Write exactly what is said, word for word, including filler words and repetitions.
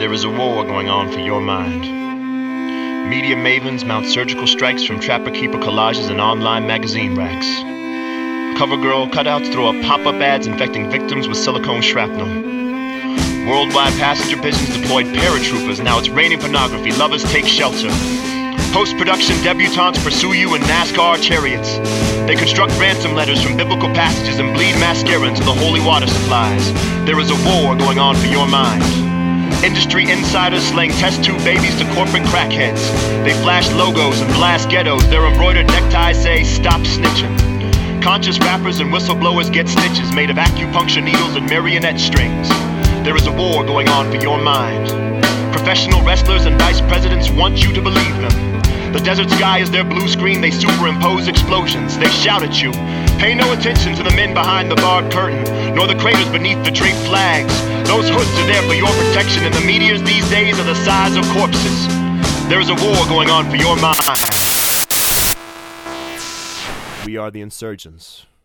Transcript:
There is a war going on for your mind. Media mavens mount surgical strikes from trapper-keeper collages and online magazine racks. Cover girl cutouts throw up pop-up ads infecting victims with silicone shrapnel. Worldwide passenger pigeons deployed paratroopers. Now it's raining pornography. Lovers take shelter. Post-production debutantes pursue you in NASCAR chariots. They construct ransom letters from biblical passages and bleed mascara into the holy water supplies. There is a war going on for your mind. Industry insiders slaying test tube babies to corporate crackheads. They flash logos and blast ghettos. Their embroidered neckties say, "Stop snitching." Conscious rappers and whistleblowers get stitches made of acupuncture needles and marionette strings. There is a war going on for your mind. Professional wrestlers and vice presidents want you to believe them. The desert sky is their blue screen. They superimpose explosions. They shout at you. Pay no attention to the men behind the barred curtain, nor the craters beneath the draped flags. Those hoods are there for your protection, and the meteors these days are the size of corpses. There is a war going on for your mind. We are the insurgents.